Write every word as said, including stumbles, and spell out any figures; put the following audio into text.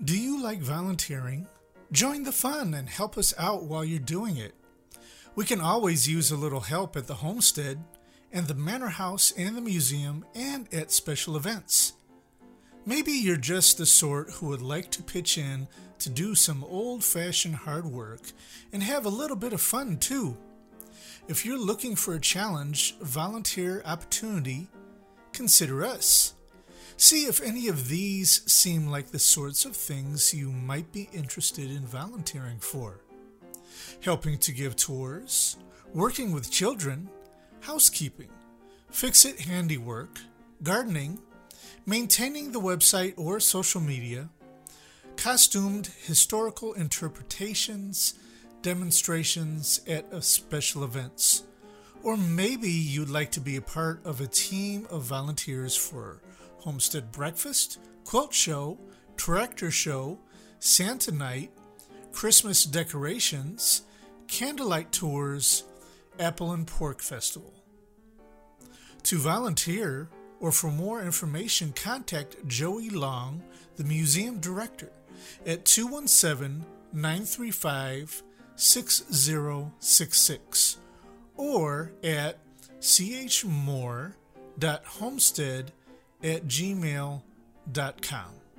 Do you like volunteering? Join the fun and help us out while you're doing it. We can always use a little help at the homestead, and the manor house and the museum, and at special events. Maybe you're just the sort who would like to pitch in to do some old-fashioned hard work and have a little bit of fun too. If you're looking for a challenge, volunteer opportunity, consider us. See if any of these seem like the sorts of things you might be interested in volunteering for. Helping to give tours, working with children, housekeeping, fix-it handiwork, gardening, maintaining the website or social media, costumed historical interpretations, demonstrations at special events. Or maybe you'd like to be a part of a team of volunteers for homestead breakfast, quilt show, tractor show, Santa night, Christmas decorations, candlelight tours, apple and pork festival. To volunteer or for more information, contact Joey Long, the museum director, at two one seven, nine three five, six zero six six or at chmore dot homestead at gmail dot com.